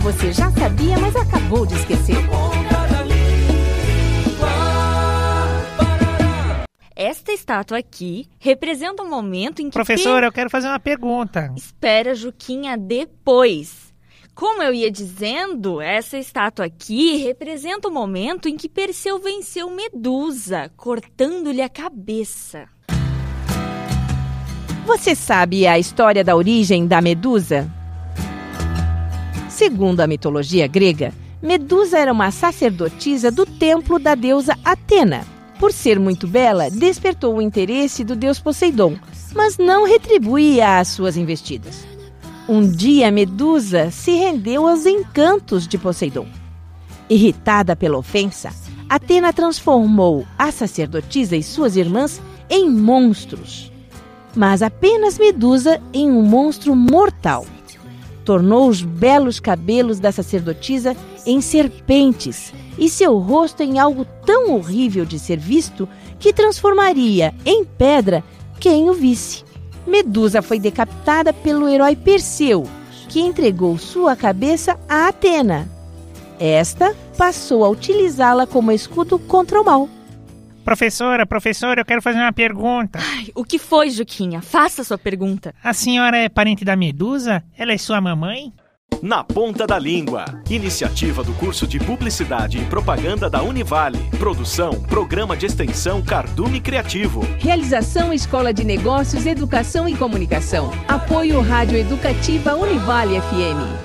você já sabia, mas acabou de esquecer. Esta estátua aqui representa um momento em que... Professora, eu quero fazer uma pergunta. Espera, Juquinha, depois. Como eu ia dizendo, essa estátua aqui representa o momento em que Perseu venceu Medusa, cortando-lhe a cabeça. Você sabe a história da origem da Medusa? Segundo a mitologia grega, Medusa era uma sacerdotisa do templo da deusa Atena. Por ser muito bela, despertou o interesse do deus Poseidon, mas não retribuía as suas investidas. Um dia, Medusa se rendeu aos encantos de Poseidon. Irritada pela ofensa, Atena transformou a sacerdotisa e suas irmãs em monstros. Mas apenas Medusa em um monstro mortal. Tornou os belos cabelos da sacerdotisa em serpentes e seu rosto em algo tão horrível de ser visto que transformaria em pedra quem o visse. Medusa foi decapitada pelo herói Perseu, que entregou sua cabeça a Atena. Esta passou a utilizá-la como escudo contra o mal. Professora, eu quero fazer uma pergunta. Ai, o que foi, Juquinha? Faça sua pergunta. A senhora é parente da Medusa? Ela é sua mamãe? Na Ponta da Língua. Iniciativa do curso de Publicidade e Propaganda da Univale. Produção, Programa de Extensão Cardume Criativo. Realização Escola de Negócios, Educação e Comunicação. Apoio Rádio Educativa Univale FM.